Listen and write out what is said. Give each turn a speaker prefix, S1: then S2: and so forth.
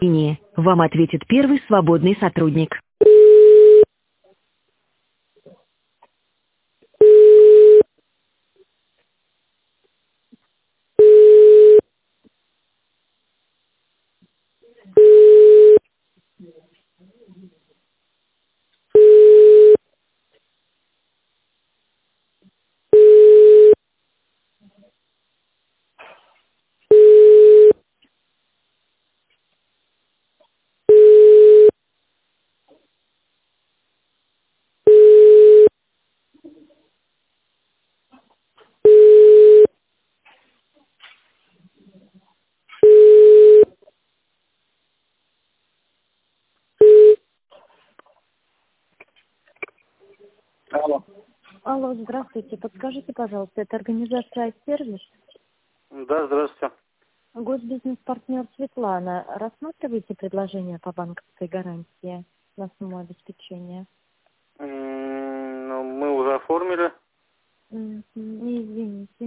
S1: линии. Вам ответит первый свободный сотрудник.
S2: Алло.
S3: Алло, здравствуйте. Подскажите, пожалуйста, это организация «Сервис»?
S2: Да, здравствуйте.
S3: Госбизнес-партнер Светлана. Рассматриваете предложение по банковской гарантии на сумму обеспечения?
S2: Ну, мы уже оформили.
S3: Не извините.